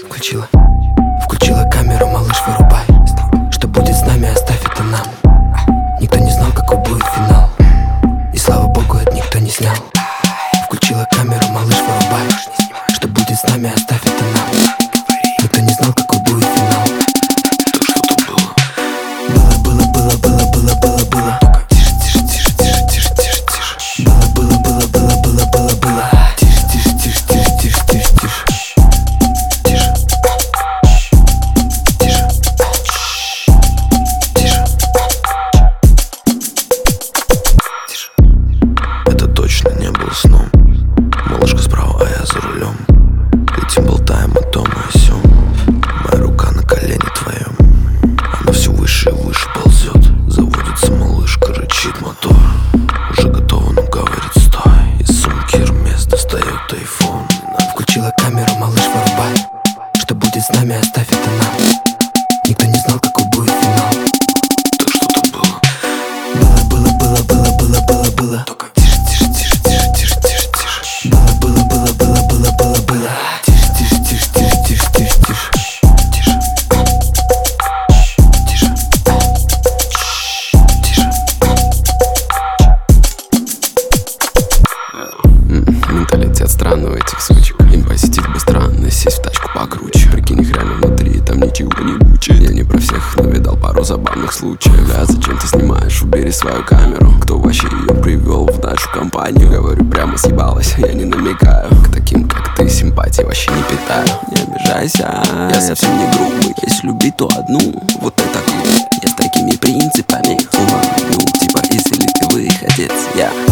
Включила камеру, малыш, вырубай. Что будет с нами, оставь это нам. Никто не знал, какой будет финал, и слава богу, это никто не снял. Включила камеру, малыш, вырубай. Что будет с нами, оставь это нам. Никто не знал, какой будет финал. Так что тут было? Было. Тише. Было. Это точно не было сном. Малышка справа, а я за рулем. Летим, болтаем о том и о сём. Моя рука на колене твоем. Она все выше и выше ползет. Заводится малышка, рычит мотор. Уже готова, но говорит стой. Из сумки Hermes достает айфон. Включила камеру, малыш, вырубай. Что будет с нами, оставь это нам. Никто не знал, какой будет финал. Так что тут было? Было. Только тише. Было. Тише. Менталитет странный у этих сучек. Им посетить бы странно, сесть в тачку покруче. Прикинь, их реально внутри, там ничего не бучит. Я не про всех, но видал пару забавных случаев. Да, зачем ты снимаешь, убери свою камеру. Кто вообще ее привел в нашу компанию? Говорю, прямо съебалась, я не намекаю. К таким, как ты, симпатии вообще не питаю. Не обижайся, я совсем не грубый. Если любить, то одну, вот это клуб. Я с такими принципами, типа, если ты вы их отец, я